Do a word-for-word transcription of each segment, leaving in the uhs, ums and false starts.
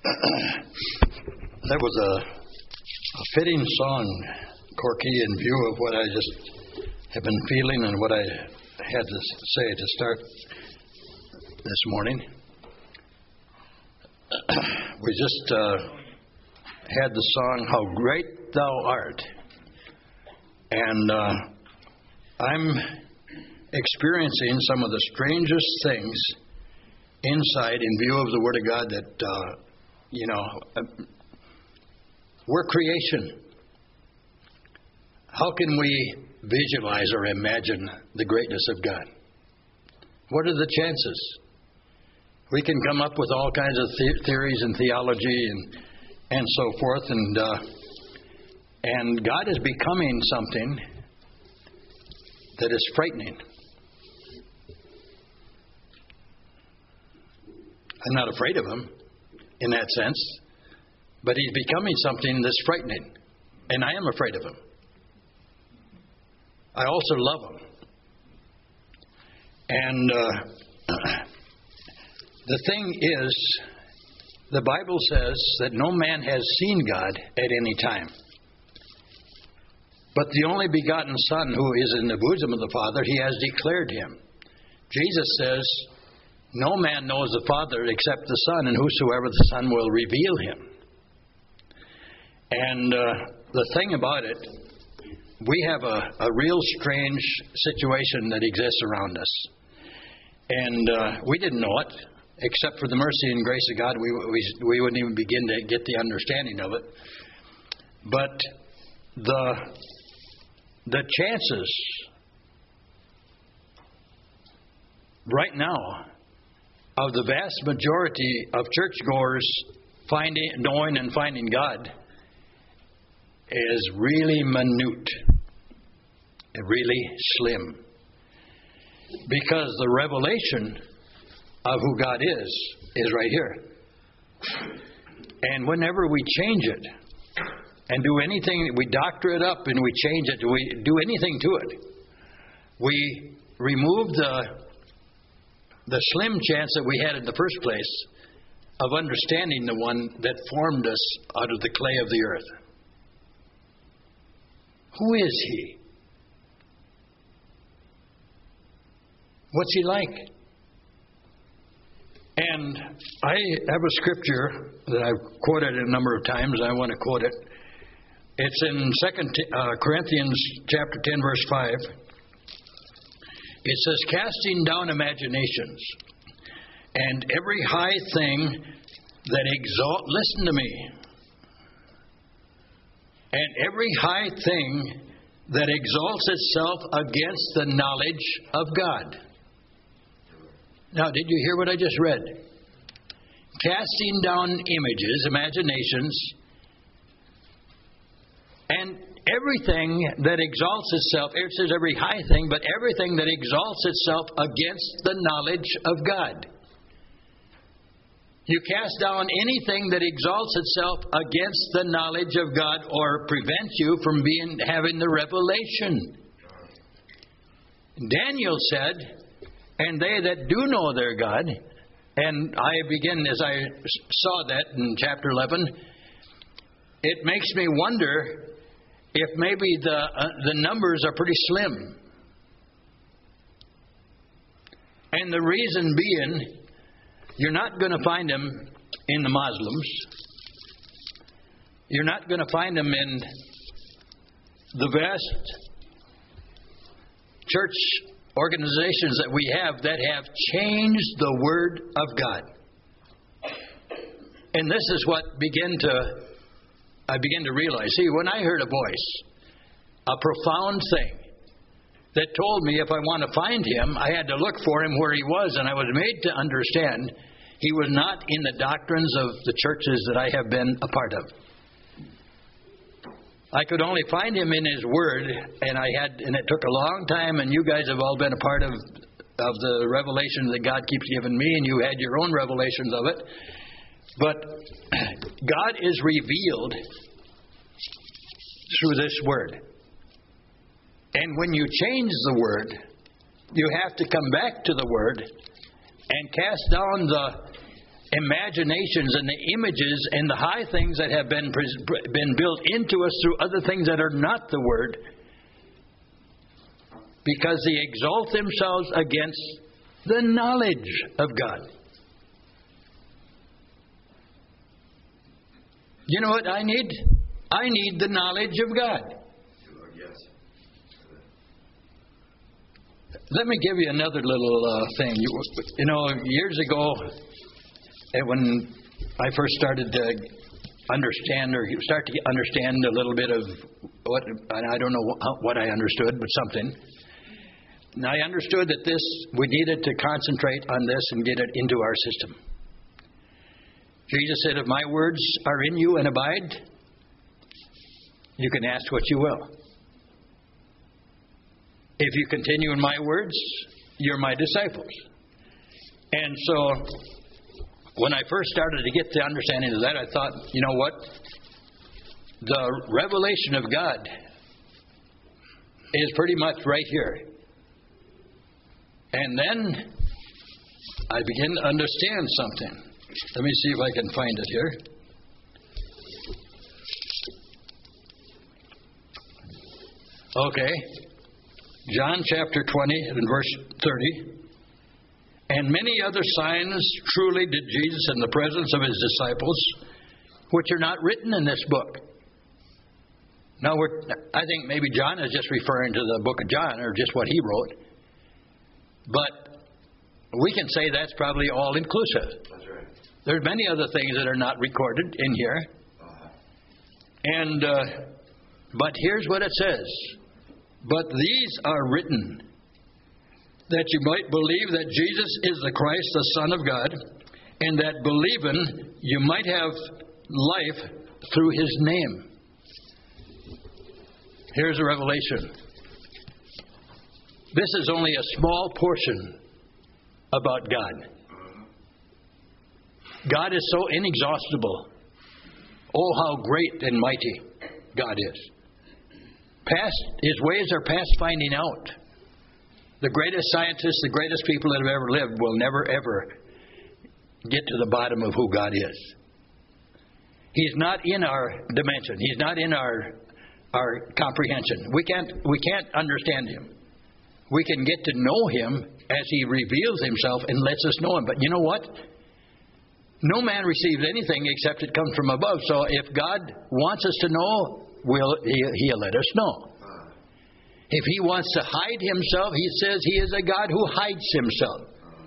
That was a, a fitting song, Corky, in view of what I just have been feeling and what I had to say to start this morning. We just uh, had the song, How Great Thou Art. And uh, I'm experiencing some of the strangest things inside in view of the Word of God that, uh, you know, we're creation. How can we visualize or imagine the greatness of God? What are the chances? We can come up with all kinds of the- theories and theology and and so forth, and uh, and God is becoming something that is frightening. I'm not afraid of Him in that sense, but He's becoming something that's frightening, and I am afraid of Him. I also love Him. And uh, the thing is, the Bible says that no man has seen God at any time. But the only begotten Son, who is in the bosom of the Father, He has declared Him. Jesus says, no man knows the Father except the Son, and whosoever the Son will reveal Him. And uh, the thing about it, we have a, a real strange situation that exists around us. And uh, we didn't know it. Except for the mercy and grace of God, we, we we wouldn't even begin to get the understanding of it. But the the chances right now of the vast majority of churchgoers finding, knowing and finding God is really minute, really slim, because the revelation of who God is, is right here. And whenever we change it and do anything, we doctor it up and we change it, we do anything to it, we remove the the slim chance that we had in the first place of understanding the one that formed us out of the clay of the earth. Who is He? What's He like? And I have a scripture that I've quoted a number of times, and I want to quote it. It's in Second Corinthians chapter ten, verse five. It says, casting down imaginations and every high thing that exalt, listen to me, and every high thing that exalts itself against the knowledge of God. Now, did you hear what I just read? Casting down images, imaginations, and everything that exalts itself, it says every high thing, but everything that exalts itself against the knowledge of God. You cast down anything that exalts itself against the knowledge of God or prevents you from being having the revelation. Daniel said, and they that do know their God, and I begin, as I saw that in chapter eleven, it makes me wonder if maybe the uh, the numbers are pretty slim. And the reason being, you're not going to find them in the Muslims. You're not going to find them in the vast church organizations that we have that have changed the Word of God. And this is what began to, I began to realize. See, when I heard a voice, a profound thing that told me if I want to find Him, I had to look for Him where He was, and I was made to understand He was not in the doctrines of the churches that I have been a part of. I could only find Him in His Word, and I had, and it took a long time, and you guys have all been a part of of the revelation that God keeps giving me, and you had your own revelations of it. But God is revealed through this Word. And when you change the Word, you have to come back to the Word and cast down the imaginations and the images and the high things that have been been built into us through other things that are not the Word, because they exalt themselves against the knowledge of God. You know what I need? I need the knowledge of God. Let me give you another little uh, thing. You, you know, years ago, when I first started to understand or start to understand a little bit of what, and I don't know what I understood, but something. And I understood that this, we needed to concentrate on this and get it into our system. Jesus said, if my words are in you and abide, you can ask what you will. If you continue in my words, you're my disciples. And so, when I first started to get the understanding of that, I thought, you know what? The revelation of God is pretty much right here. And then I began to understand something. Let me see if I can find it here. Okay. John chapter twenty and verse thirty. And many other signs truly did Jesus in the presence of his disciples, which are not written in this book. Now, we're, I think maybe John is just referring to the book of John, or just what he wrote. But we can say that's probably all inclusive. That's right. There's many other things that are not recorded in here. Uh-huh. And, uh, but here's what it says. But these are written, that you might believe that Jesus is the Christ, the Son of God, and that believing you might have life through his name. Here's a revelation. This is only a small portion about God. God is so inexhaustible. Oh, how great and mighty God is. Past, his ways are past finding out. The greatest scientists, the greatest people that have ever lived will never, ever get to the bottom of who God is. He's not in our dimension. He's not in our our comprehension. We can't we can't understand him. We can get to know him as he reveals himself and lets us know him. But you know what? No man receives anything except it comes from above. So if God wants us to know, will he, he'll let us know. If he wants to hide himself, he says he is a God who hides himself.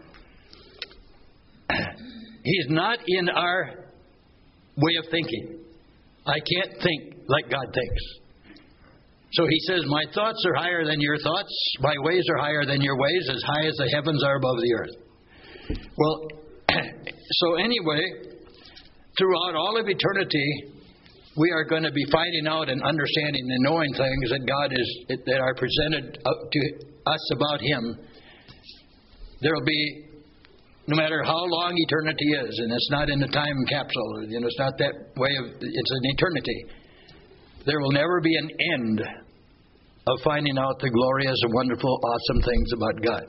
He's not in our way of thinking. I can't think like God thinks. So he says, my thoughts are higher than your thoughts. My ways are higher than your ways, as high as the heavens are above the earth. Well, so anyway, throughout all of eternity, we are going to be finding out and understanding and knowing things that God is, that are presented to us about him. There will be, no matter how long eternity is, and it's not in the time capsule, you know, it's not that way of, it's an eternity. There will never be an end of finding out the glorious and wonderful, awesome things about God.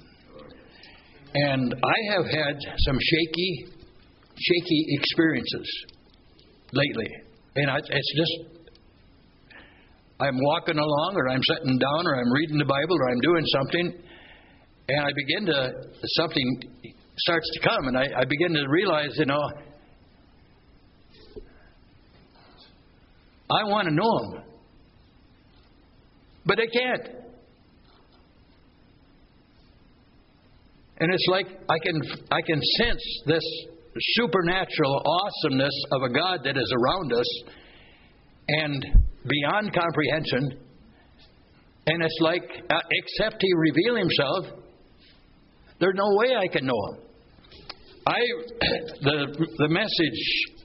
And I have had some shaky, shaky experiences lately. And I, it's just, I'm walking along, or I'm sitting down, or I'm reading the Bible, or I'm doing something, and I begin to, something starts to come, and I, I begin to realize, you know, I want to know him. But I can't. And it's like I can I can sense this supernatural awesomeness of a God that is around us and beyond comprehension. And it's like, uh, except he reveal himself, there's no way I can know him. I the the message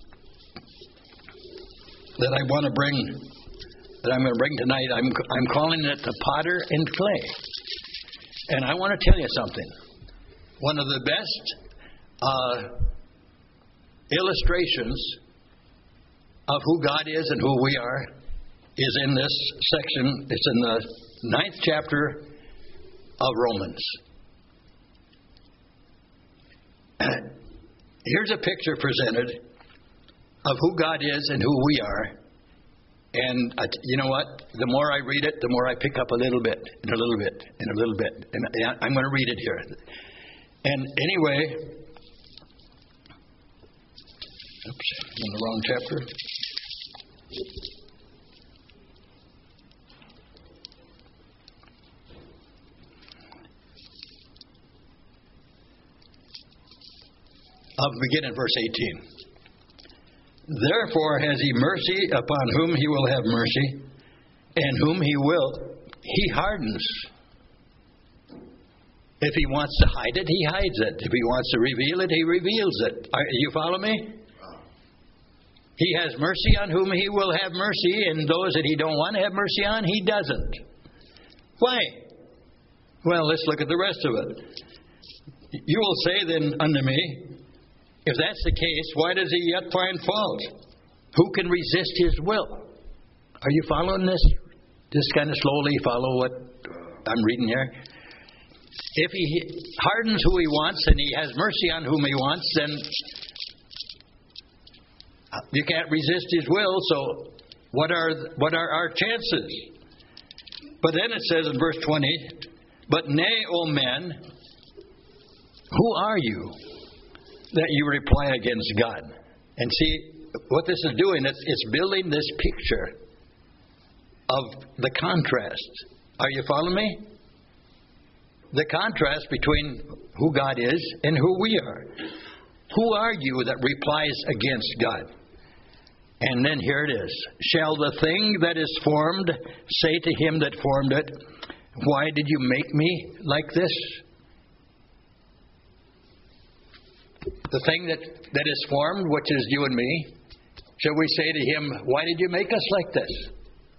that I want to bring, that I'm going to bring tonight, I'm I'm calling it the potter and clay. And I want to tell you something. One of the best uh, illustrations of who God is and who we are is in this section. It's in the ninth chapter of Romans. here's a picture presented of who God is and who we are. And uh, you know what? The more I read it, the more I pick up a little bit, and a little bit, and a little bit. And I'm going to read it here. And anyway, oops, I'm in the wrong chapter. I'll begin in verse eighteen. Therefore has he mercy upon whom he will have mercy, and whom he will, he hardens. If he wants to hide it, he hides it. If he wants to reveal it, he reveals it. Are, you follow me? He has mercy on whom he will have mercy, and those that he don't want to have mercy on, he doesn't. Why? Well, let's look at the rest of it. You will say then unto me, if that's the case, why does he yet find fault? Who can resist his will? Are you following this? Just kind of slowly follow what I'm reading here. If he hardens who he wants and he has mercy on whom he wants, then you can't resist his will. So what are what are our chances? But then it says in verse twenty, but nay, O men, who are you that you reply against God? And see, what this is doing, it's, it's building this picture of the contrast. Are you following me? The contrast between who God is and who we are. Who are you that replies against God? And then here it is. Shall the thing that is formed say to him that formed it, why did you make me like this? The thing that, that is formed, which is you and me, shall we say to him, why did you make us like this?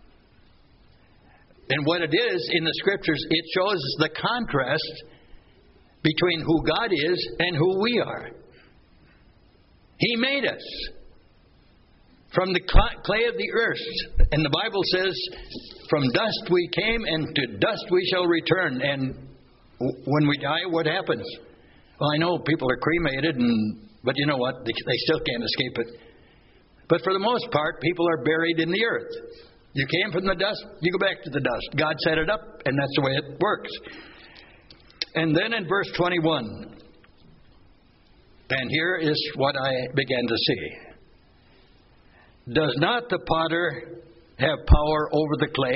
And what it is in the Scriptures, it shows the contrast between who God is and who we are. He made us from the clay of the earth. And the Bible says, from dust we came, and to dust we shall return. And when we die, what happens? Well, I know people are cremated, and but you know what? They, they still can't escape it. But for the most part, people are buried in the earth. You came from the dust, you go back to the dust. God set it up, and that's the way it works. And then in verse twenty-one, and here is what I began to see. Does not the potter have power over the clay?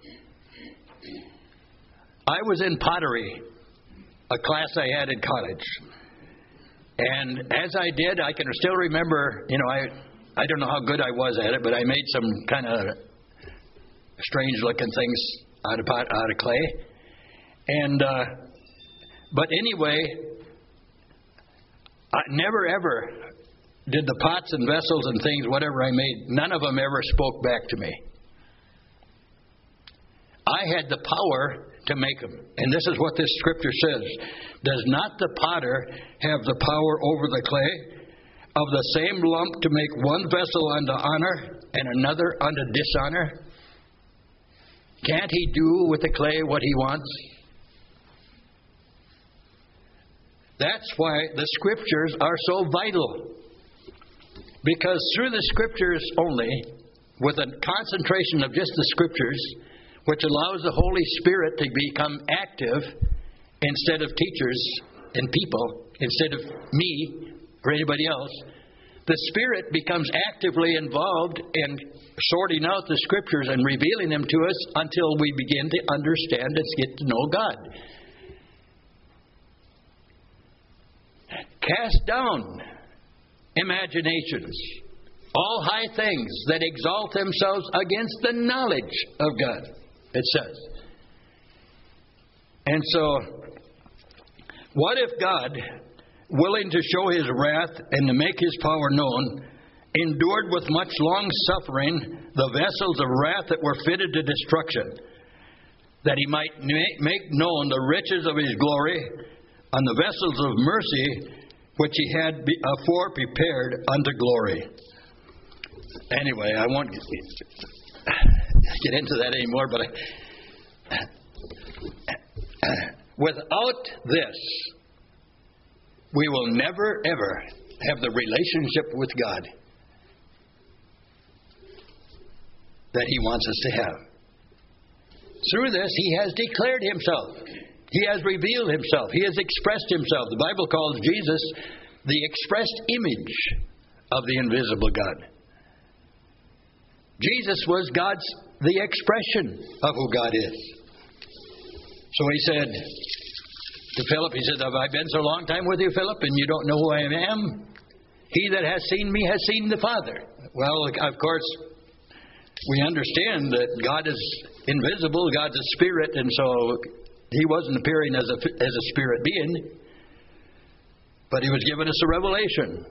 I was in pottery, a class I had in college. And as I did, I can still remember, you know, I I don't know how good I was at it, but I made some kind of strange-looking things out of pot, out of clay. And uh, but anyway, I never ever did the pots and vessels and things, whatever I made, none of them ever spoke back to me. I had the power to make them. And this is what this scripture says. Does not the potter have the power over the clay, of the same lump to make one vessel unto honor and another unto dishonor? Can't he do with the clay what he wants? That's why the scriptures are so vital. Because through the scriptures only, with a concentration of just the scriptures, which allows the Holy Spirit to become active instead of teachers and people, instead of me or anybody else, the Spirit becomes actively involved in sorting out the scriptures and revealing them to us until we begin to understand and get to know God. Cast down imaginations, all high things that exalt themselves against the knowledge of God, it says. And so, what if God, willing to show his wrath and to make his power known, endured with much long suffering the vessels of wrath that were fitted to destruction, that he might make known the riches of his glory on the vessels of mercy which he had afore prepared unto glory. Anyway, I won't get into that anymore, but I, without this, we will never, ever have the relationship with God that He wants us to have. Through this, He has declared Himself. He has revealed Himself. He has expressed Himself. The Bible calls Jesus the expressed image of the invisible God. Jesus was God's, the expression of who God is. So He said to Philip, He said, have I been so long time with you, Philip, and you don't know who I am? He that has seen me has seen the Father. Well, of course, we understand that God is invisible, God's a spirit, and so He wasn't appearing as a, as a spirit being, but He was giving us a revelation.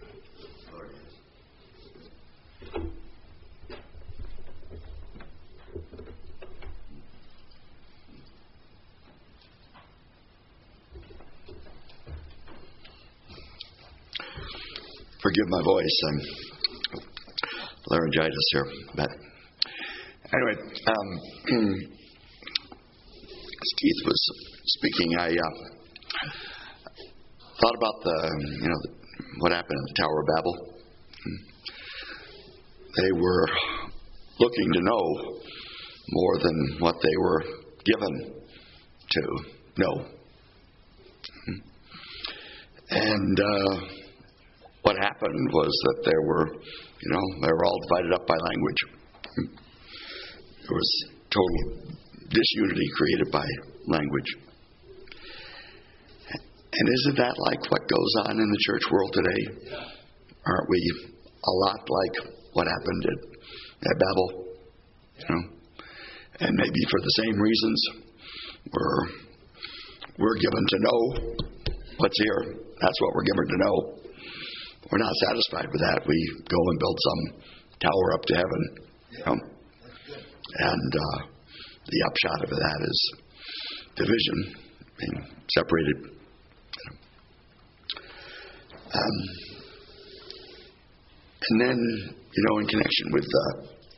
Forgive my voice. I'm laryngitis here. But anyway, um, as Keith was speaking, I uh, thought about the, you know, the, what happened in the Tower of Babel. They were looking to know more than what they were given to know. And uh, what happened was that there were, you know, they were all divided up by language. There was total disunity created by language. And isn't that like what goes on in the church world today? Aren't we a lot like what happened at, at Babel? You know? And maybe for the same reasons, we're, we're given to know what's here. That's what we're given to know. We're not satisfied with that. We go and build some tower up to heaven. You know? And uh, the upshot of that is division, being separated. You know? um, and then, you know, in connection with uh,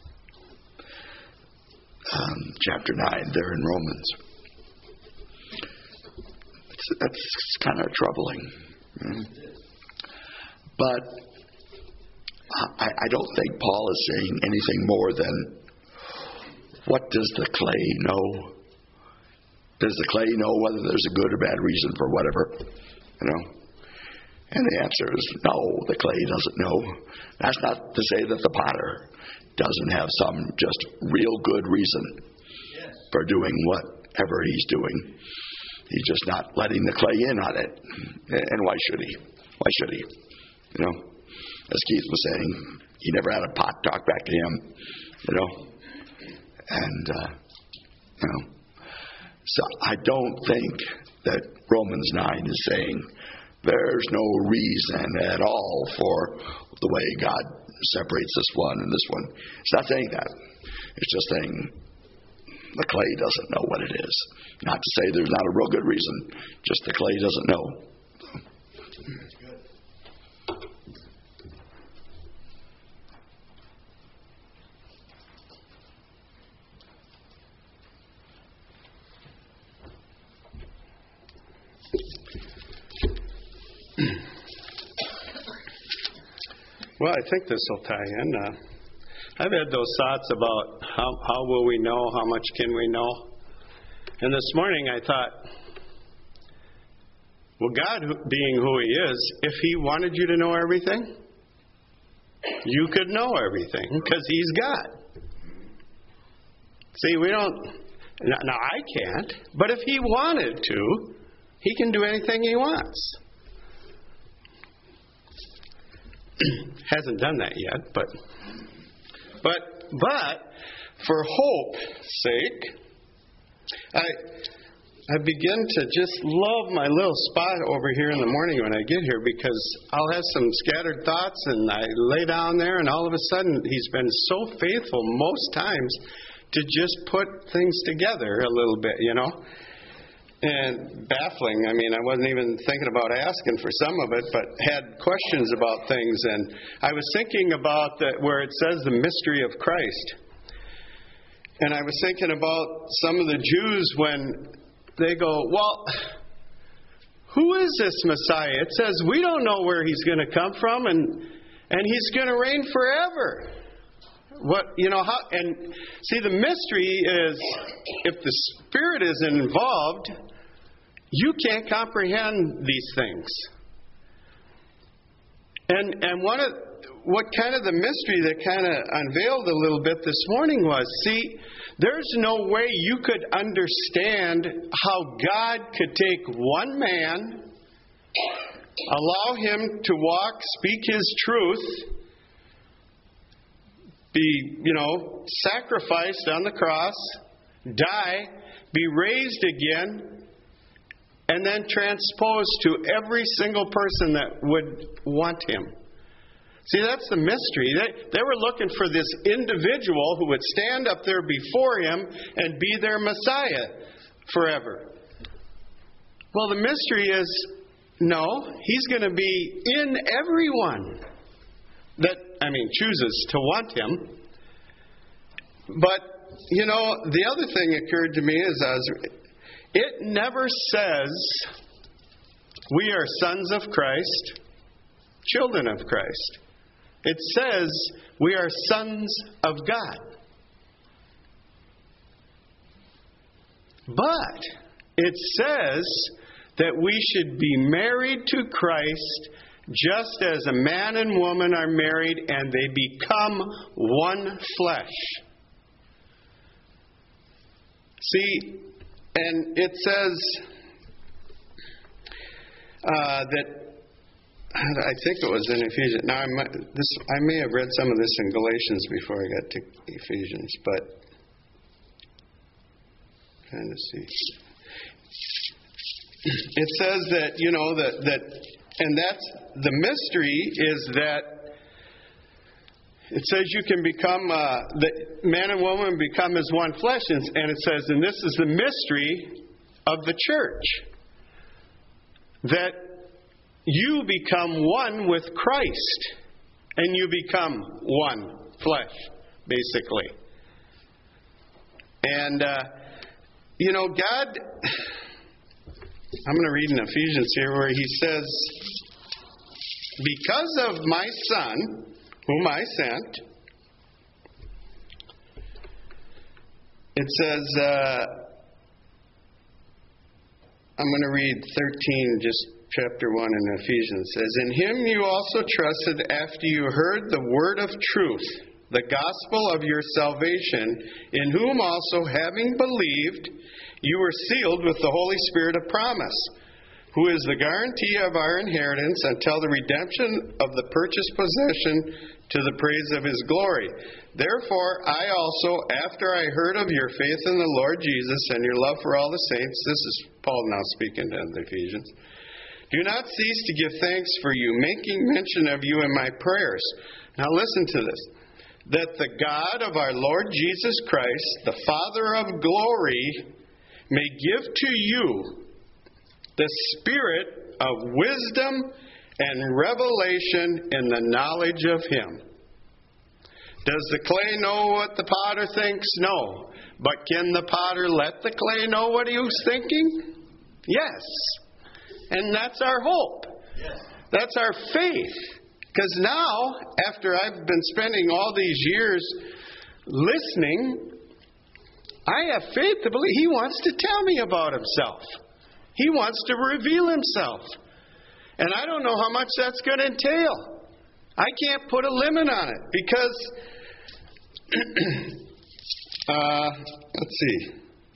um, chapter nine there in Romans, it's, that's kind of troubling. You know? But I, I don't think Paul is saying anything more than, what does the clay know? Does the clay know whether there's a good or bad reason for whatever? You know? And the answer is no, the clay doesn't know. That's not to say that the potter doesn't have some just real good reason yes. for doing whatever he's doing. He's just not letting the clay in on it. And why should he? Why should he? You know, as Keith was saying, he never had a pot talk back to him, you know. And, uh, you know, so I don't think that Romans nine is saying there's no reason at all for the way God separates this one and this one. It's not saying that. It's just saying the clay doesn't know what it is. Not to say there's not a real good reason, just the clay doesn't know. Well, I think this will tie in. Uh, I've had those thoughts about how, how will we know, how much can we know? And this morning I thought, well, God being who He is, if He wanted you to know everything, you could know everything because He's God. See, we don't, now I can't, but if He wanted to, He can do anything He wants. Hasn't done that yet, but but but for hope's sake, I I begin to just love my little spot over here in the morning when I get here, because I'll have some scattered thoughts and I lay down there, and all of a sudden He's been so faithful most times to just put things together a little bit, you know. And baffling. I mean, I wasn't even thinking about asking for some of it, but had questions about things. And I was thinking about the, where it says the mystery of Christ. And I was thinking about some of the Jews when they go, well, who is this Messiah? It says we don't know where he's going to come from, and and he's going to reign forever. What you know how and see the mystery is if the Spirit isn't involved, you can't comprehend these things. And and one of what kind of the mystery that kind of unveiled a little bit this morning was, see, there's no way you could understand how God could take one man, allow him to walk, speak his truth, be, you know, sacrificed on the cross, die, be raised again, and then transposed to every single person that would want him. See, that's the mystery. They, they were looking for this individual who would stand up there before him and be their Messiah forever. Well, the mystery is, no, he's going to be in everyone that, I mean, chooses to want him. But, you know, the other thing occurred to me is, I was, it never says we are sons of Christ, children of Christ. It says we are sons of God. But it says that we should be married to Christ just as a man and woman are married and they become one flesh. See, and it says uh, that I think it was in Ephesians. Now, I might, this, I may have read some of this in Galatians before I got to Ephesians, but trying to see. It says that, you know, that, that and that's the mystery is that it says you can become, uh, that man and woman become as one flesh, and, and it says, and this is the mystery of the church, that you become one with Christ, and you become one flesh, basically. And, uh, you know, God, I'm going to read in Ephesians here where he says, because of my Son, whom I sent, it says, uh, I'm going to read thirteen, just chapter one in Ephesians. It says, in him you also trusted after you heard the word of truth, the gospel of your salvation, in whom also, having believed, you were sealed with the Holy Spirit of promise, who is the guarantee of our inheritance until the redemption of the purchased possession to the praise of his glory. Therefore, I also, after I heard of your faith in the Lord Jesus and your love for all the saints, this is Paul now speaking to the Ephesians, do not cease to give thanks for you, making mention of you in my prayers. Now listen to this. That the God of our Lord Jesus Christ, the Father of glory, may give to you the spirit of wisdom and revelation in the knowledge of him. Does the clay know what the potter thinks? No. But can the potter let the clay know what he was thinking? Yes. And that's our hope. Yes. That's our faith. Because now, after I've been spending all these years listening, I have faith to believe he wants to tell me about himself. He wants to reveal himself. And I don't know how much that's going to entail. I can't put a limit on it because, uh, let's see.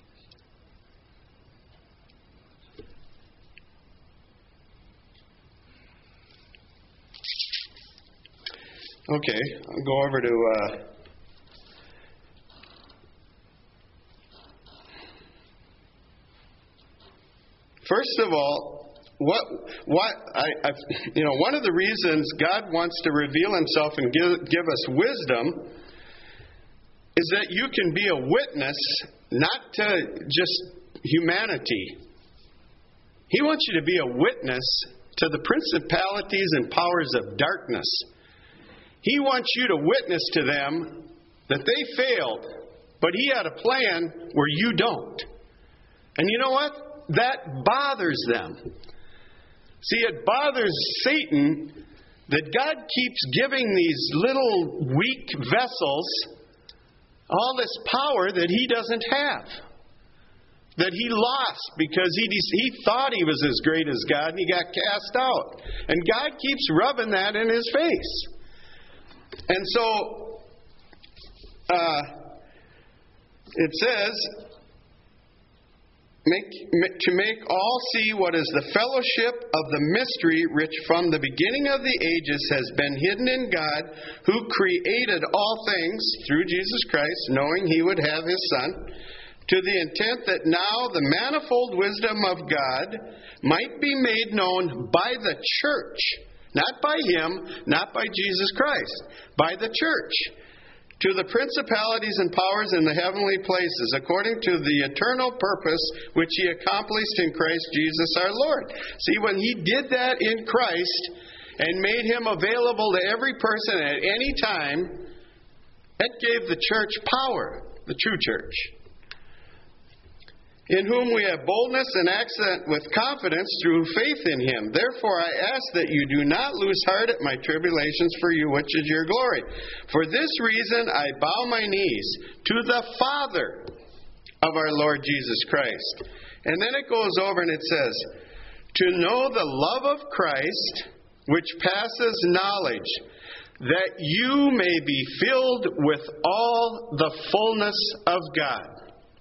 Okay, I'll go over to uh, first of all, what what I, I you know one of the reasons God wants to reveal himself and give give us wisdom is that you can be a witness not to just humanity. He wants you to be a witness to the principalities and powers of darkness. He wants you to witness to them that they failed, but he had a plan where you don't. And you know what? That bothers them. See, it bothers Satan that God keeps giving these little weak vessels all this power that he doesn't have. That he lost because he, he thought he was as great as God and he got cast out. And God keeps rubbing that in his face. And so, uh, it says, Make, to make all see what is the fellowship of the mystery which from the beginning of the ages has been hidden in God, who created all things through Jesus Christ, knowing he would have his Son, to the intent that now the manifold wisdom of God might be made known by the church, not by him, not by Jesus Christ, by the church, to the principalities and powers in the heavenly places, according to the eternal purpose which he accomplished in Christ Jesus our Lord. See, when he did that in Christ and made him available to every person at any time, that gave the church power, the true church. In whom we have boldness and access with confidence through faith in him. Therefore I ask that you do not lose heart at my tribulations for you, which is your glory. For this reason I bow my knees to the Father of our Lord Jesus Christ. And then it goes over and it says, to know the love of Christ, which passes knowledge, that you may be filled with all the fullness of God.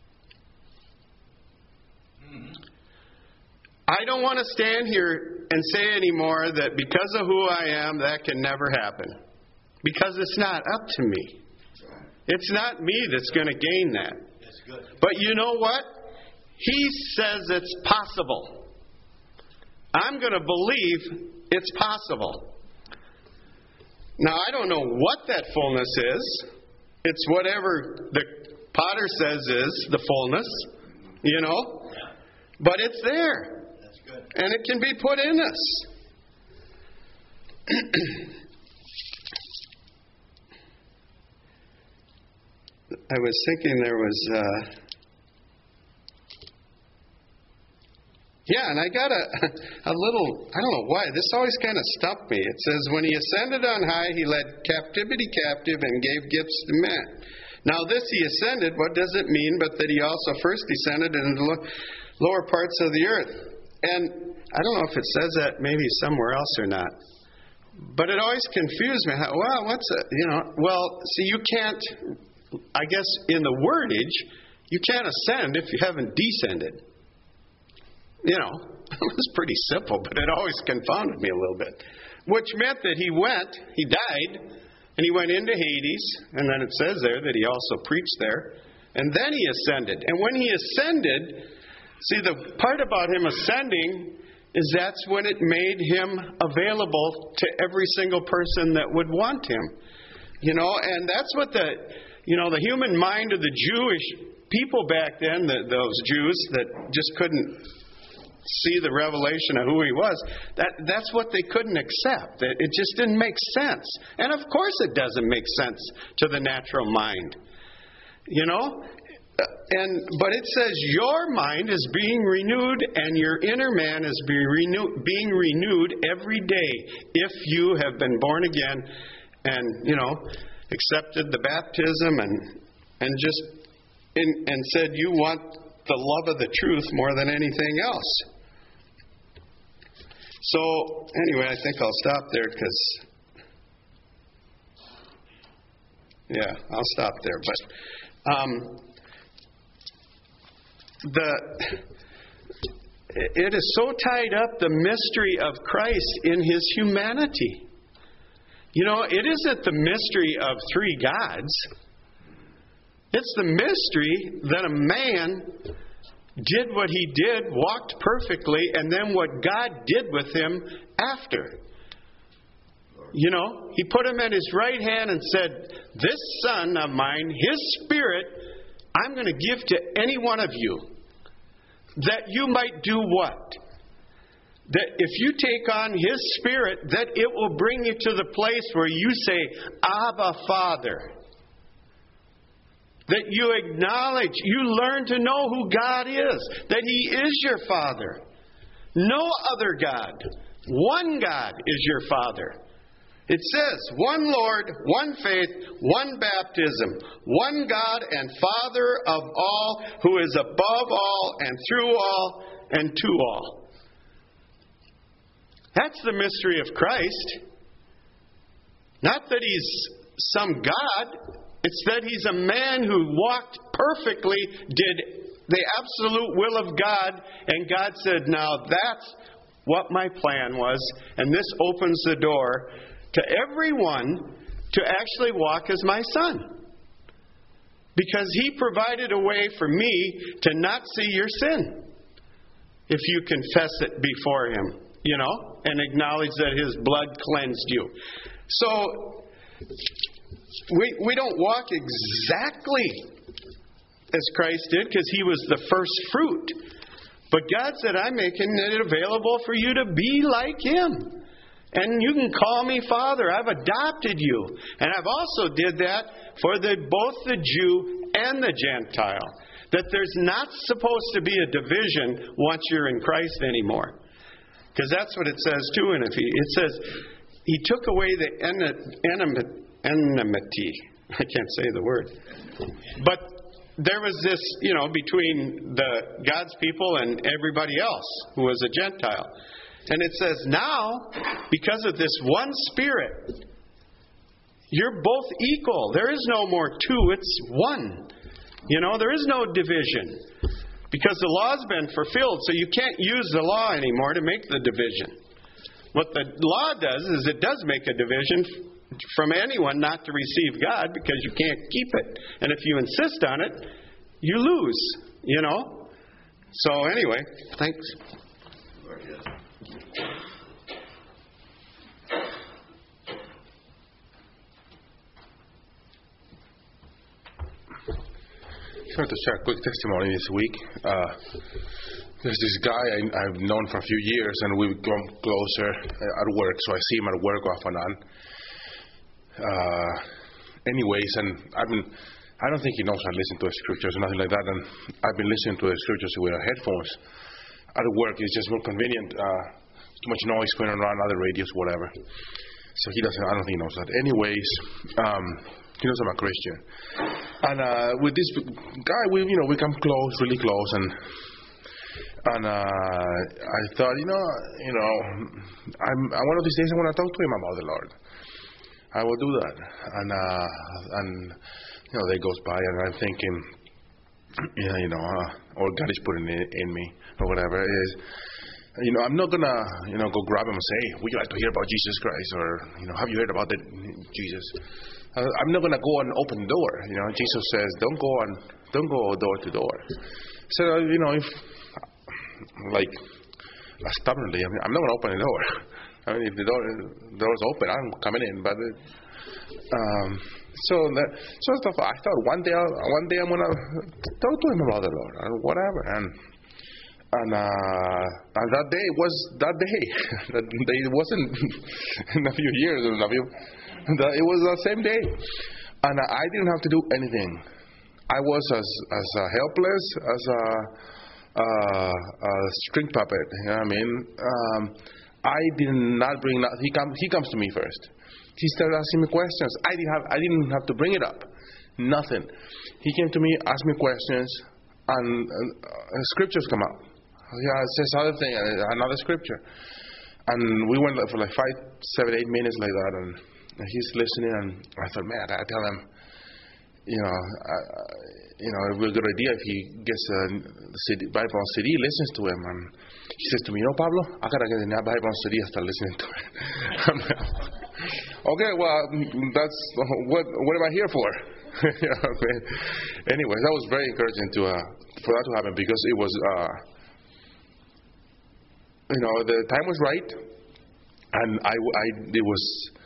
I don't want to stand here and say anymore that because of who I am, that can never happen. Because it's not up to me. It's not me that's going to gain that. But you know what? He says it's possible. I'm going to believe it's possible. Now, I don't know what that fullness is. It's whatever the potter says is the fullness, you know. But it's there. And it can be put in us. I was thinking there was... Uh, yeah, and I got a, a little... I don't know why. This always kind of stumped me. It says, when he ascended on high, he led captivity captive and gave gifts to men. Now this he ascended, what does it mean but that he also first descended into the lower parts of the earth? And I don't know if it says that maybe somewhere else or not. But it always confused me. How, well, what's it? You know, well, see, you can't, I guess in the wordage, you can't ascend if you haven't descended. You know, it was pretty simple, but it always confounded me a little bit. Which meant that he went, he died, and he went into Hades, and then it says there that he also preached there, and then he ascended. And when he ascended... See, the part about him ascending is that's when it made him available to every single person that would want him. You know, and that's what the, you know, the human mind of the Jewish people back then, the, those Jews that just couldn't see the revelation of who he was, that, that's what they couldn't accept. It, it just didn't make sense. And of course it doesn't make sense to the natural mind. You know? And but it says your mind is being renewed and your inner man is being renewed, being renewed every day if you have been born again and, you know, accepted the baptism and and just in, and said you want the love of the truth more than anything else. So anyway, I think I'll stop there because yeah, I'll stop there. But um, The it is so tied up, the mystery of Christ in his humanity. You know, it isn't the mystery of three gods. It's the mystery that a man did what he did, walked perfectly, and then what God did with him after. You know, he put him at his right hand and said, this son of mine, his spirit, I'm going to give to any one of you, that you might do what? That if you take on his spirit, that it will bring you to the place where you say, Abba, Father. That you acknowledge, you learn to know who God is, that he is your Father. No other God. One God is your Father. It says, one Lord, one faith, one baptism, one God and Father of all, who is above all and through all and to all. That's the mystery of Christ. Not that He's some God. It's that He's a man who walked perfectly, did the absolute will of God, and God said, now that's what my plan was, and this opens the door to everyone to actually walk as my son. Because He provided a way for me to not see your sin if you confess it before Him, you know, and acknowledge that His blood cleansed you. So, we, we don't walk exactly as Christ did, because He was the first fruit. But God said, I'm making it available for you to be like Him. And you can call me Father. I've adopted you. And I've also did that for the, both the Jew and the Gentile. That there's not supposed to be a division once you're in Christ anymore. Because that's what it says too in Ephesians. It says, He took away the enmity. I can't say the word. But there was this, you know, between the God's people and everybody else who was a Gentile. And it says, now, because of this one Spirit, you're both equal. There is no more two, it's one. You know, there is no division. Because the law's been fulfilled, so you can't use the law anymore to make the division. What the law does is it does make a division from anyone not to receive God, because you can't keep it. And if you insist on it, you lose, you know. So anyway, thanks. I want to share a quick testimony this week. Uh, there's this guy I, I've known for a few years, and we've grown closer at work, so I see him at work off and on. Uh, anyways, and I've been, I don't think he knows I listen to the scriptures or nothing like that, and I've been listening to the scriptures with headphones. At work, it's just more convenient. Uh, too much noise going around, other radios, whatever. So he doesn't, I don't think he knows that. Anyways, um, he knows I'm a Christian. And uh, with this guy, we, you know, we come close, really close, and and uh, I thought, you know, you know, I'm, I, one of these days I want to talk to him about the Lord. I will do that. And uh, and you know, day goes by, and I'm thinking, yeah, you know, uh, or God is putting it in me, or whatever it is. You know, I'm not gonna, you know, go grab him and say, "Would you like to hear about Jesus Christ?" Or, you know, "Have you heard about the Jesus?" Uh, I'm not gonna go and open the door. You know, Jesus says, "Don't go and don't go door to door." So, you know, if like stubbornly, I mean, I'm not gonna open the door. I mean, if the door the door's open, I'm coming in. But it, um, so that so stuff. I thought one day, I'll, one day I'm gonna talk to him about the Lord or whatever, and. And, uh, and that day was that day. That day it wasn't in a few years. It was, a few, it was the same day. And I didn't have to do anything. I was as as uh, helpless as a, a, a string puppet. You know what I mean? Um, I did not bring. He comes. He comes to me first. He started asking me questions. I didn't have. I didn't have to bring it up. Nothing. He came to me, asked me questions, and uh, scriptures come out. Yeah, it says other thing, another scripture. And we went for like five, seven, eight minutes like that, and he's listening, and I thought, man, I tell him, you know, uh, you know, it would be a good idea if he gets a C D, Bible on C D, listens to him, and he says to me, you know, Pablo, I gotta get the Bible on C D and start listening to it. Okay, well, that's what what am I here for? You know, anyways, that was very encouraging to uh, for that to happen, because it was. Uh, You know, the time was right, and I, I, it was,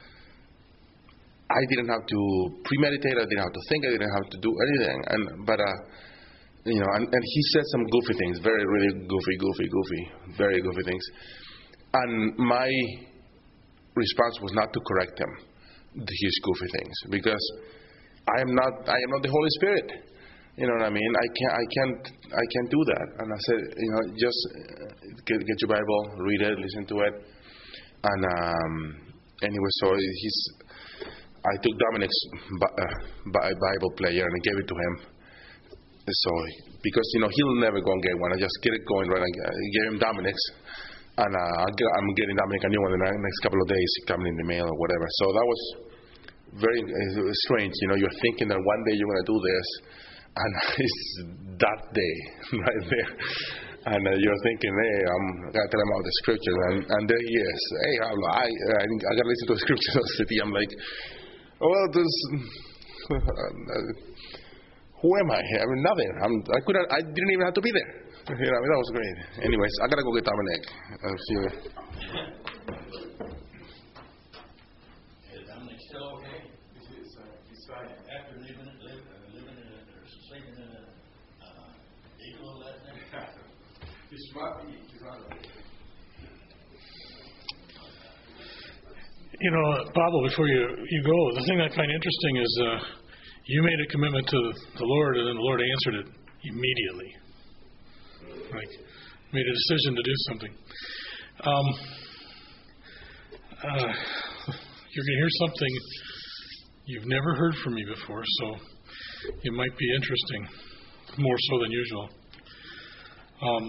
I didn't have to premeditate, I didn't have to think, I didn't have to do anything, and, but, uh, you know, and, and he said some goofy things, very, really goofy, goofy, goofy, very goofy things, and my response was not to correct him, his goofy things, because I am not, I am not the Holy Spirit. You know what I mean? I can't, I can't, I can't do that. And I said, you know, just get, get your Bible, read it, listen to it. And um, anyway, so he's, I took Dominic's uh, Bible player and I gave it to him. So, because, you know, he'll never go and get one. I just get it going right. I gave him Dominic's. And uh, I'm getting Dominic a new one in the next couple of days, coming in the mail or whatever. So that was very uh, strange. You know, you're thinking that one day you're going to do this, and it's that day right there. And uh, you're thinking, hey, I'm going to tell him about the scripture. And, and there he is. Hey, I, I, I got to listen to the scripture. I'm like, well, this, uh, who am I? I mean, nothing. I'm, I, couldn't, I didn't even have to be there. You know, that was great. Anyways, I gotta go get Dominic. I'll see you. Is Dominic still okay? He's, uh, he's fine. After living, living, living in a, or sleeping in a uh, igloo last night? He's smart. He's on it. You know, Pablo, before you, you go, the thing I find interesting is uh, you made a commitment to the Lord, and then the Lord answered it immediately. Like, made a decision to do something. Um, uh, you're going to hear something you've never heard from me before, so it might be interesting, more so than usual. Um,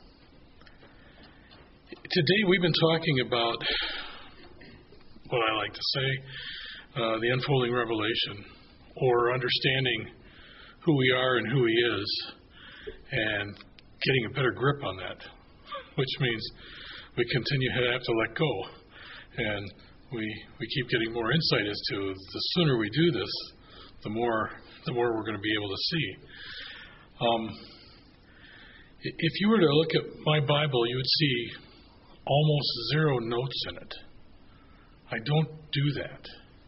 today we've been talking about what I like to say, uh, the unfolding revelation, or understanding who we are and who He is, and getting a better grip on that, which means we continue to have to let go, and we we keep getting more insight as to the sooner we do this, the more the more we're going to be able to see. Um, if you were to look at my Bible, you would see almost zero notes in it. I don't do that.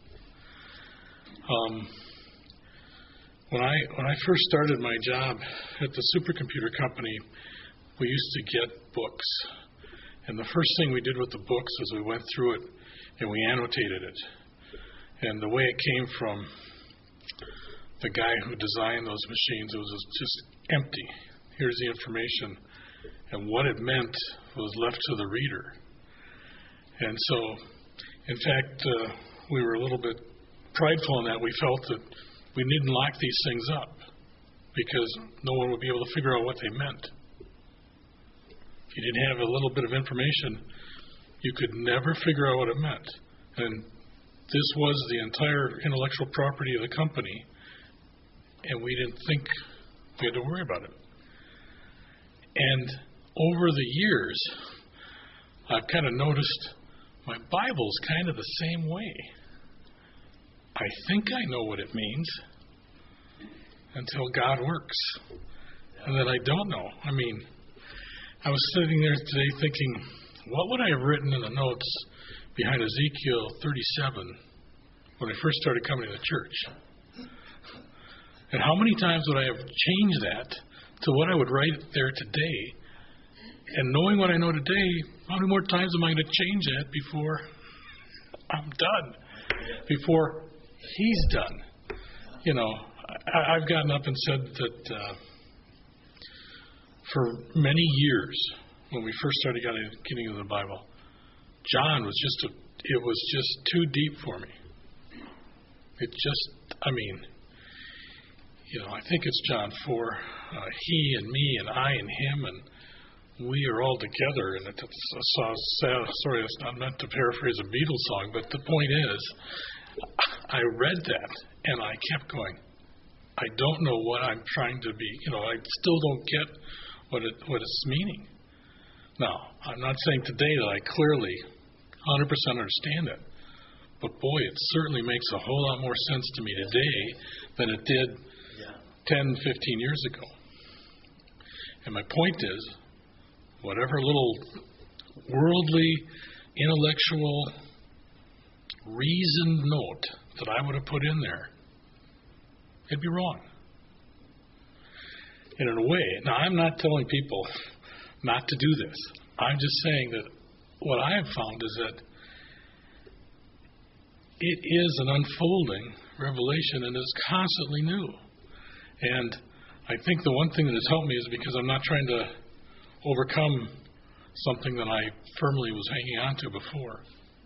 Um, When I when I first started my job at the supercomputer company, we used to get books. And the first thing we did with the books is we went through it and we annotated it. And the way it came from the guy who designed those machines, it was just empty. Here's the information. And what it meant was left to the reader. And so, in fact, uh, we were a little bit prideful in that. We felt that we needn't lock these things up because no one would be able to figure out what they meant. If you didn't have a little bit of information, you could never figure out what it meant. And this was the entire intellectual property of the company, and we didn't think we had to worry about it. And over the years, I've kind of noticed my Bible's kind of the same way. I think I know what it means until God works. And then I don't know. I mean, I was sitting there today thinking, what would I have written in the notes behind Ezekiel thirty-seven when I first started coming to the church? And how many times would I have changed that to what I would write there today? And knowing what I know today, how many more times am I going to change that before I'm done? Before He's done. You know, I, I've gotten up and said that uh, for many years, when we first started getting, getting into the Bible, John was just a, it was just too deep for me. It just, I mean, you know, I think it's John four, uh, he and me and I and him, and we are all together. And it's, it's, it's, sorry, it's not meant to paraphrase a Beatles song, but the point is, I read that, and I kept going. I don't know what I'm trying to be. You know, I still don't get what it what it's meaning. Now, I'm not saying today that I clearly one hundred percent understand it, but boy, it certainly makes a whole lot more sense to me today than it did ten, fifteen years ago. And my point is, whatever little worldly, intellectual, reasoned note that I would have put in there, it'd be wrong. And in a way, now I'm not telling people not to do this. I'm just saying that what I have found is that it is an unfolding revelation and is constantly new. And I think the one thing that has helped me is because I'm not trying to overcome something that I firmly was hanging on to before.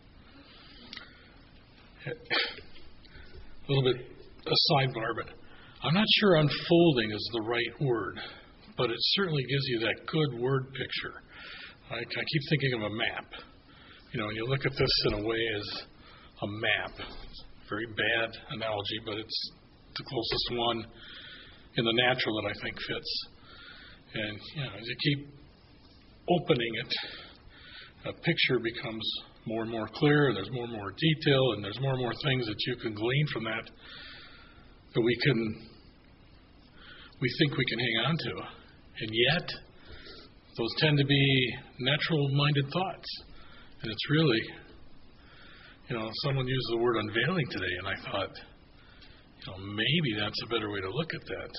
A little bit a sidebar, but I'm not sure unfolding is the right word, but it certainly gives you that good word picture. I, I keep thinking of a map. You know, when you look at this in a way as a map. It's a very bad analogy, but it's the closest one in the natural that I think fits. And, you know, as you keep opening it, a picture becomes more and more clear, and there's more and more detail, and there's more and more things that you can glean from that that we can, we think we can hang on to. And yet, those tend to be natural-minded thoughts. And it's really, you know, someone used the word unveiling today, and I thought, you know, maybe that's a better way to look at that.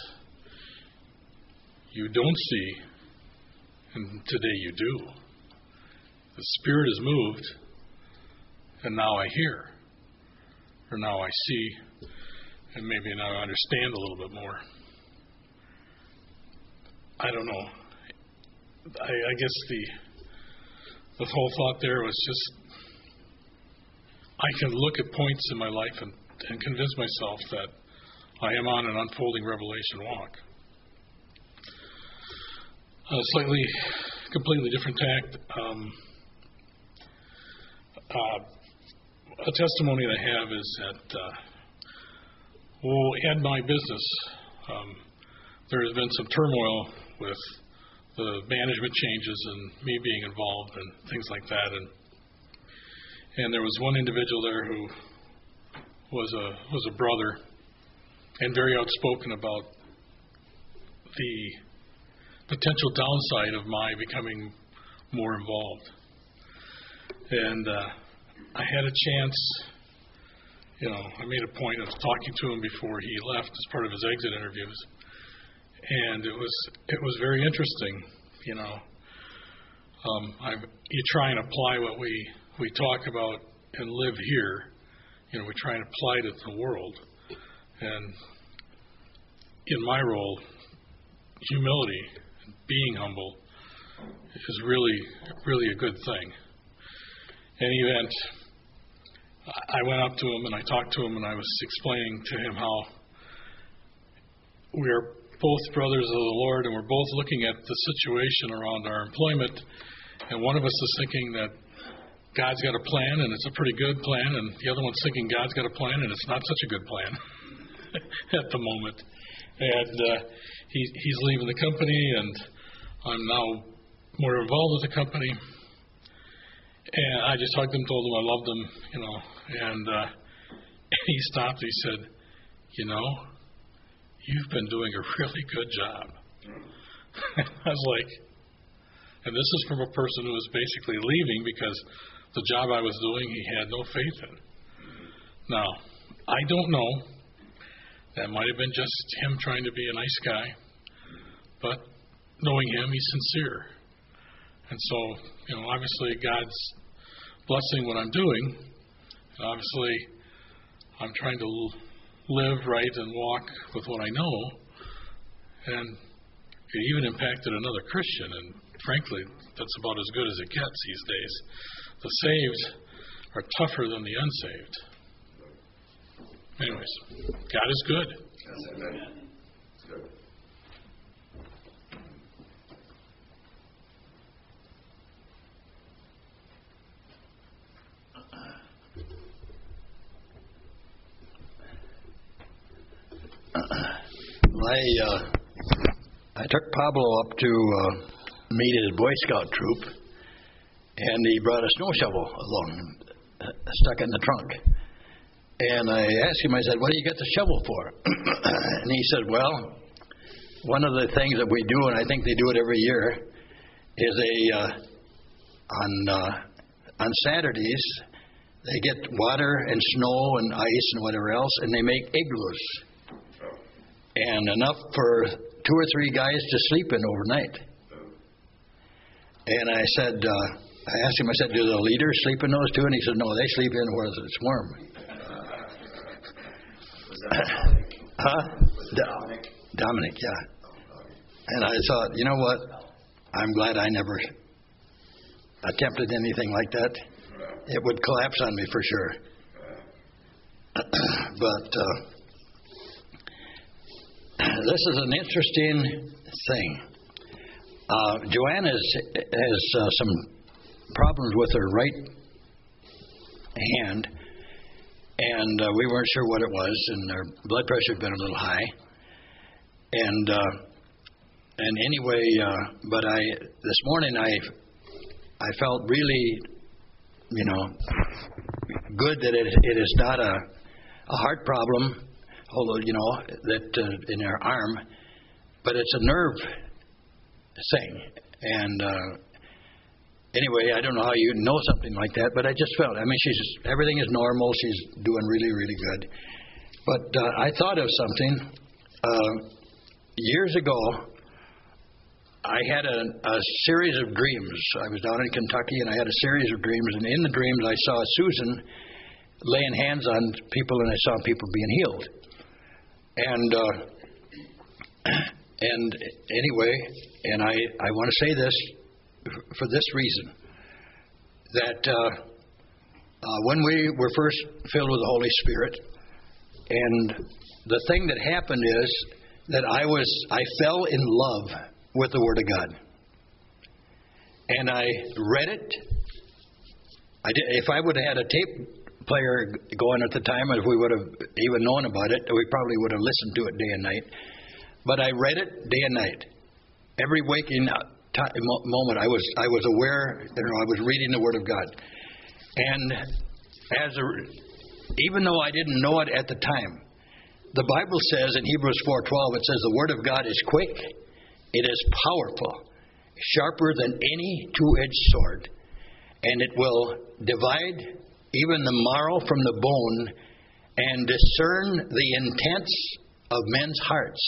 You don't see, and today you do. The Spirit is moved, and now I hear, or now I see, and maybe now I understand a little bit more. I don't know. I, I guess the the whole thought there was just, I can look at points in my life and, and convince myself that I am on an unfolding revelation walk. A slightly, completely different tact. Um, uh, a testimony that I have is that, uh, well, in my business, um, there has been some turmoil with the management changes and me being involved and things like that. And and there was one individual there who was a was a brother and very outspoken about the potential downside of my becoming more involved. And uh, I had a chance, you know, I made a point of talking to him before he left as part of his exit interviews. And it was it was very interesting, you know. Um, I you try and apply what we, we talk about and live here. You know, we try and apply it to the world. And in my role, humility, being humble, is really, really a good thing. In any event, I went up to him and I talked to him and I was explaining to him how we are both brothers of the Lord, and we're both looking at the situation around our employment, and one of us is thinking that God's got a plan, and it's a pretty good plan, and the other one's thinking God's got a plan, and it's not such a good plan at the moment. And uh, he, he's leaving the company, and I'm now more involved with the company. And I just hugged him, told him I loved him, you know, and uh, he stopped, he said, you know, you've been doing a really good job. I was like, and this is from a person who was basically leaving because the job I was doing he had no faith in. Now, I don't know. That might have been just him trying to be a nice guy. But knowing him, he's sincere. And so, you know, obviously God's blessing what I'm doing. And obviously, I'm trying to live right and walk with what I know, and it even impacted another Christian, and frankly, that's about as good as it gets these days. The saved are tougher than the unsaved. Anyways, God is good. Yes, amen. Good. I uh, I took Pablo up to uh, meet his Boy Scout troop, and he brought a snow shovel along, uh, stuck in the trunk. And I asked him, I said, what do you get the shovel for? And he said, well, one of the things that we do, and I think they do it every year, is a uh, on uh, on Saturdays they get water and snow and ice and whatever else, and they make igloos. And enough for two or three guys to sleep in overnight. And I said, uh, I asked him, I said, do the leaders sleep in those too? And he said, no, they sleep in where it's warm. Was that Dominic? Huh? Was that Dominic? Dominic, yeah. And I thought, you know what? I'm glad I never attempted anything like that. It would collapse on me for sure. But uh, this is an interesting thing. Uh, Joanne has, has uh, some problems with her right hand, and uh, we weren't sure what it was, and her blood pressure had been a little high. And uh, and anyway, uh, but I this morning I I felt really, you know, good that it it is not a a heart problem, although you know that uh, in her arm, but it's a nerve thing. And uh, anyway, I don't know how you know something like that, but I just felt. I mean, she's everything is normal. She's doing really, really good. But uh, I thought of something uh, years ago. I had a, a series of dreams. I was down in Kentucky, and I had a series of dreams. And in the dreams, I saw Susan laying hands on people, and I saw people being healed. And uh, and anyway, and I, I want to say this for this reason, that uh, uh, when we were first filled with the Holy Spirit, and the thing that happened is that I was I fell in love with the Word of God, and I read it. I did, if I would have had a tape player going at the time, if we would have even known about it, we probably would have listened to it day and night. But I read it day and night, every waking time, moment. I was I was aware, you know, I was reading the Word of God, and as a, even though I didn't know it at the time, the Bible says in Hebrews four twelve, it says the Word of God is quick, it is powerful, sharper than any two-edged sword, and it will divide even the marrow from the bone and discern the intents of men's hearts.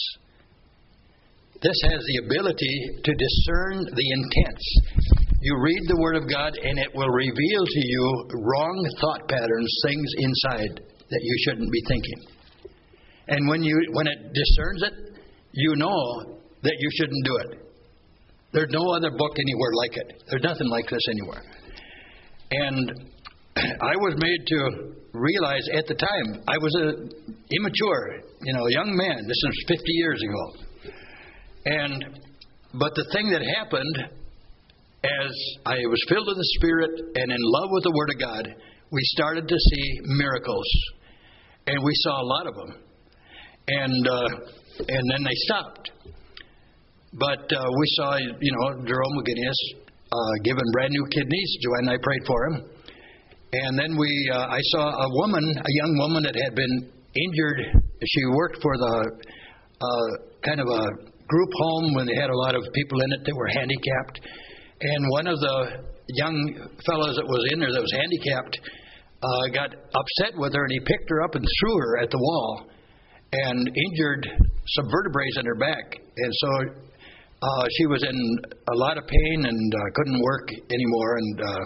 This has the ability to discern the intents. You read the Word of God, and it will reveal to you wrong thought patterns, things inside that you shouldn't be thinking. And when you when it discerns it, you know that you shouldn't do it. There's no other book anywhere like it. There's nothing like this anywhere. And I was made to realize at the time, I was a immature, you know, young man. This was fifty years ago. And but the thing that happened, as I was filled with the Spirit and in love with the Word of God, we started to see miracles, and we saw a lot of them. And uh, and then they stopped. But uh, we saw, you know, Jerome McGinnis uh, given brand new kidneys. Joanne and I prayed for him. And then we, uh, I saw a woman, a young woman that had been injured. She worked for the uh, kind of a group home when they had a lot of people in it that were handicapped. And one of the young fellows that was in there that was handicapped uh, got upset with her, and he picked her up and threw her at the wall and injured some vertebrae in her back. And so uh, she was in a lot of pain and uh, couldn't work anymore. And uh,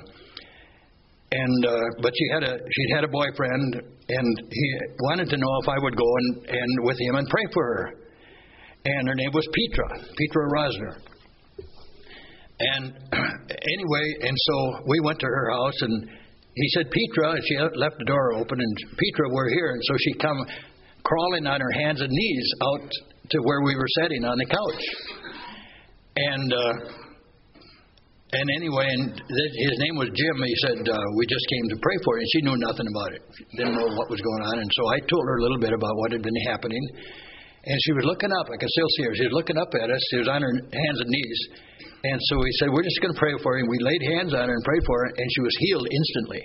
and uh, but she had a she had a boyfriend, and he wanted to know if I would go and, and with him and pray for her. And her name was Petra, Petra Rosner. And anyway, and so we went to her house, and he said, Petra, and she left the door open, and Petra, we're here. And so she come crawling on her hands and knees out to where we were sitting on the couch. And uh, and anyway, and th- his name was Jim. He said, uh, we just came to pray for you. And she knew nothing about it. She didn't know what was going on. And so I told her a little bit about what had been happening. And she was looking up. I can still see her. She was looking up at us. She was on her hands and knees. And so we said, we're just going to pray for you. And we laid hands on her and prayed for her. And she was healed instantly.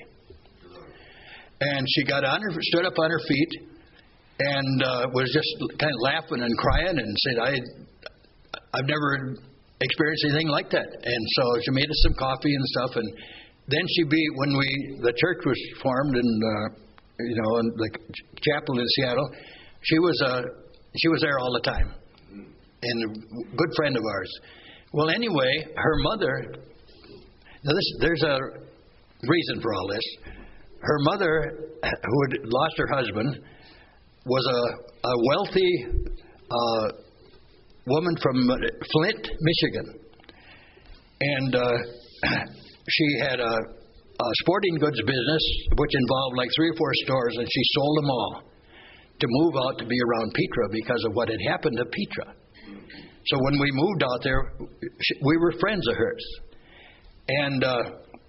And she got on her, stood up on her feet, and uh, was just kind of laughing and crying and said, I, I've never experienced anything like that. And so she made us some coffee and stuff. And then she be, when we, the church was formed in, uh, you know, in the chapel in Seattle, she was a, uh, She was there all the time, and a good friend of ours. Well, anyway, her mother, now this, there's a reason for all this. Her mother, who had lost her husband, was a, a wealthy uh, woman from Flint, Michigan. And uh, she had a, a sporting goods business which involved like three or four stores, and she sold them all to move out to be around Petra because of what had happened to Petra. So when we moved out there, we were friends of hers. And uh,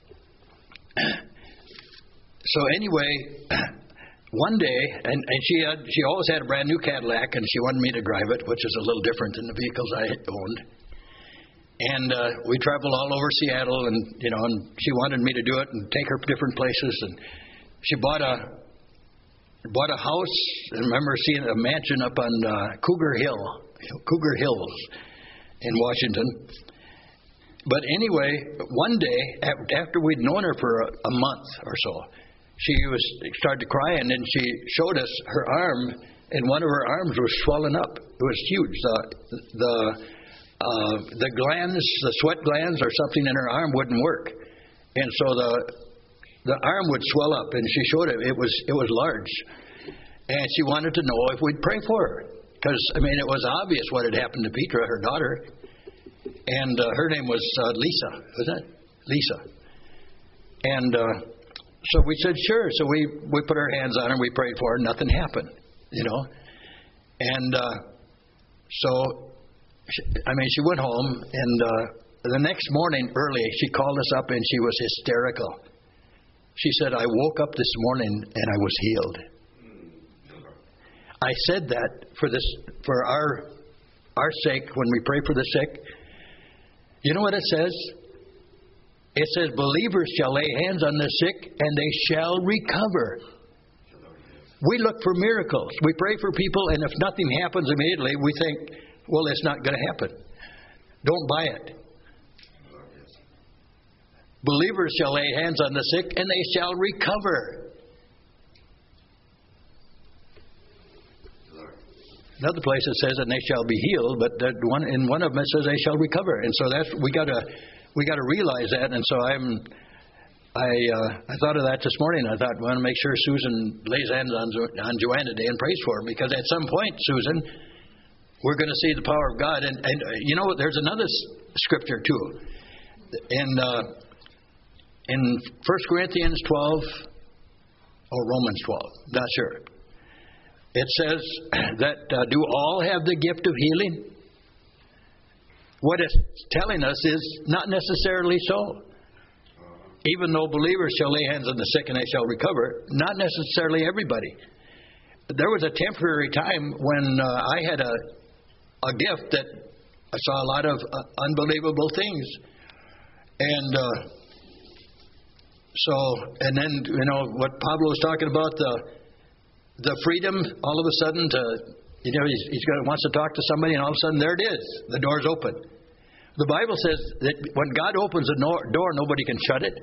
so anyway, one day, and, and she had, she always had a brand new Cadillac, and she wanted me to drive it, which is a little different than the vehicles I owned. And uh, we traveled all over Seattle, and you know, and she wanted me to do it and take her different places. And she bought a bought a house. I remember seeing a mansion up on uh, Cougar Hill, Cougar Hills, in Washington. But anyway, one day after we'd known her for a, a month or so, she was started to cry, and then she showed us her arm, and one of her arms was swollen up. It was huge. The the uh, the glands, the sweat glands, or something in her arm wouldn't work, and so the the arm would swell up. And she showed it. It was it was large, and she wanted to know if we'd pray for her, because I mean it was obvious what had happened to Petra, her daughter, and uh, her name was uh, Lisa. Was that Lisa? And uh, so we said sure. So we we put our hands on her. We prayed for her. Nothing happened, you know. And uh, so. I mean, she went home, and uh, the next morning early, she called us up, and she was hysterical. She said, I woke up this morning, and I was healed. I said that for this, for our our sake, when we pray for the sick. You know what it says? It says, believers shall lay hands on the sick, and they shall recover. We look for miracles. We pray for people, and if nothing happens immediately, we think, well, it's not going to happen. Don't buy it. Believers shall lay hands on the sick, and they shall recover. Another place it says, and they shall be healed, but that one in one of them it says they shall recover. And so that's we got to we got to realize that. And so I'm I uh, I thought of that this morning. I thought, I want to make sure Susan lays hands on on Joanne today and prays for her, because at some point, Susan, we're going to see the power of God. And, and uh, you know, there's another s- scripture, too. In, uh, in First Corinthians twelve, or Romans twelve, not sure. It says that uh, do all have the gift of healing? What it's telling us is not necessarily so. Even though believers shall lay hands on the sick and they shall recover, not necessarily everybody. There was a temporary time when uh, I had a a gift that I saw a lot of uh, unbelievable things. And uh, so, and then, you know, what Pablo was talking about, the the freedom all of a sudden to, you know, he's, he's got, wants to talk to somebody, and all of a sudden there it is. The door's open. The Bible says that when God opens a no- door, nobody can shut it.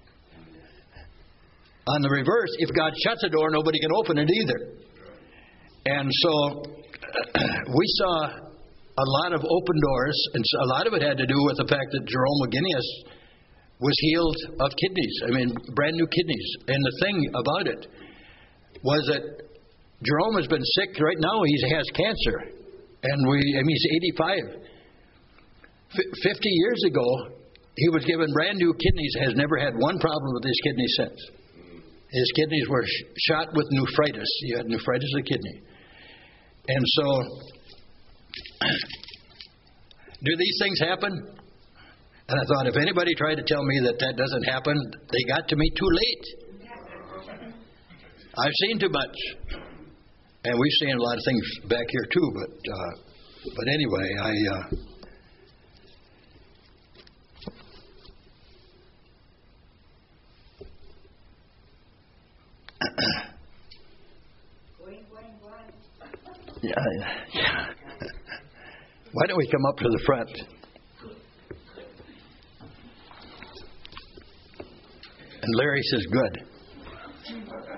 On the reverse, if God shuts a door, nobody can open it either. And so we saw a lot of open doors, and a lot of it had to do with the fact that Jerome McGinnis was healed of kidneys. I mean, brand new kidneys. And the thing about it was that Jerome has been sick. Right now he has cancer. And we, I mean, he's eighty-five. F- fifty years ago, he was given brand new kidneys, has never had one problem with his kidneys since. His kidneys were sh- shot with nephritis. He had nephritis of the kidney. And so, do these things happen? And I thought, if anybody tried to tell me that that doesn't happen, they got to me too late. I've seen too much. And we've seen a lot of things back here too, but uh, but anyway, I... Uh, yeah, yeah. Why don't we come up to the front? And Larry says, good.